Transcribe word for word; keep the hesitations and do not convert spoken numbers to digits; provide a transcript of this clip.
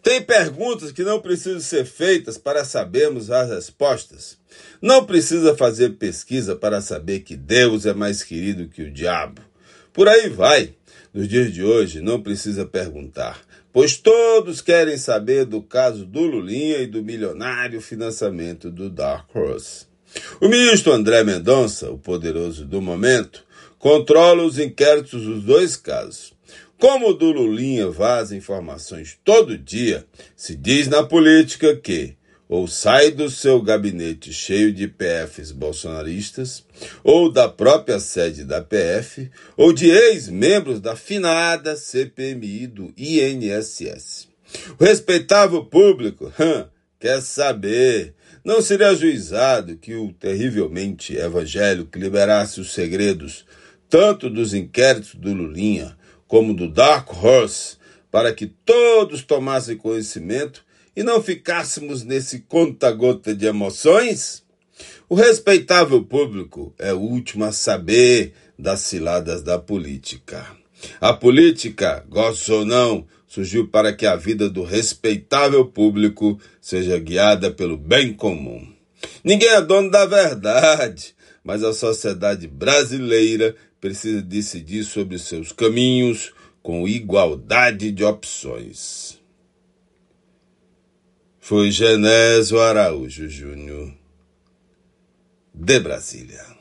Tem perguntas que não precisam ser feitas para sabermos as respostas. Não precisa fazer pesquisa para saber que Deus é mais querido que o diabo. Por aí vai. Nos dias de hoje não precisa perguntar, pois todos querem saber do caso do Lulinha e do milionário financiamento do Dark Horse. O ministro André Mendonça, o poderoso do momento, controla os inquéritos dos dois casos. Como o do Lulinha vaza informações todo dia, se diz na política que ou sai do seu gabinete cheio de P Fs bolsonaristas, ou da própria sede da P F, ou de ex-membros da finada C P M I do I N S S. O respeitável público hum, quer saber. Não seria ajuizado que o terrivelmente evangélico liberasse os segredos tanto dos inquéritos do Lulinha como do Dark Horse, para que todos tomassem conhecimento e não ficássemos nesse conta-gota de emoções? O respeitável público é o último a saber das ciladas da política. A política, goste ou não, surgiu para que a vida do respeitável público seja guiada pelo bem comum. Ninguém é dono da verdade, mas a sociedade brasileira precisa decidir sobre seus caminhos com igualdade de opções. Foi Genésio Araújo Júnior, de Brasília.